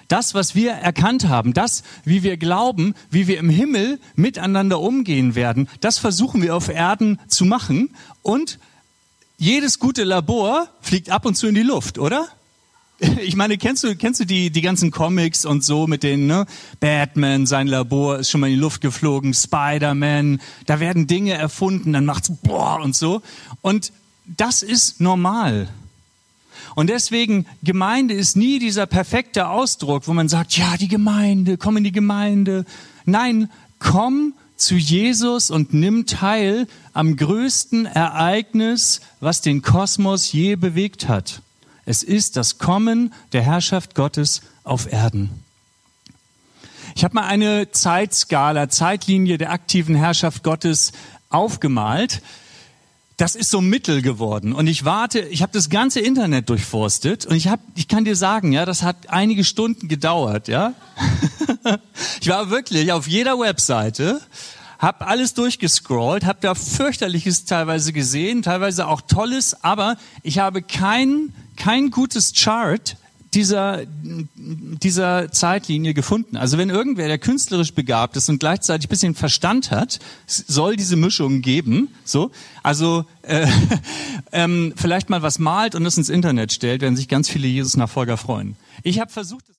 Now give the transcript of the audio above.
Das, was wir erkannt haben, das, wie wir glauben, wie wir im Himmel miteinander umgehen werden, das versuchen wir auf Erden zu machen. Und jedes gute Labor fliegt ab und zu in die Luft, oder? Ich meine, kennst du die ganzen Comics und so mit denen, ne? Batman, sein Labor ist schon mal in die Luft geflogen, Spider-Man, da werden Dinge erfunden, dann macht's boah und so. Und das ist normal. Und deswegen, Gemeinde ist nie dieser perfekte Ausdruck, wo man sagt, ja, die Gemeinde, komm in die Gemeinde. Nein, komm zu Jesus und nimm teil am größten Ereignis, was den Kosmos je bewegt hat. Es ist das Kommen der Herrschaft Gottes auf Erden. Ich habe mal eine Zeitlinie der aktiven Herrschaft Gottes aufgemalt. Das ist so Mittel geworden. Und ich habe das ganze Internet durchforstet und ich kann dir sagen, ja, das hat einige Stunden gedauert, ja. Ich war wirklich auf jeder Webseite, habe alles durchgescrollt, habe da fürchterliches teilweise gesehen, teilweise auch Tolles, aber ich habe kein gutes Chart dieser Zeitlinie gefunden. Also wenn irgendwer, der künstlerisch begabt ist und gleichzeitig ein bisschen Verstand hat, soll diese Mischung geben. So, also vielleicht mal was malt und das ins Internet stellt, werden sich ganz viele Jesus-Nachfolger freuen. Ich habe versucht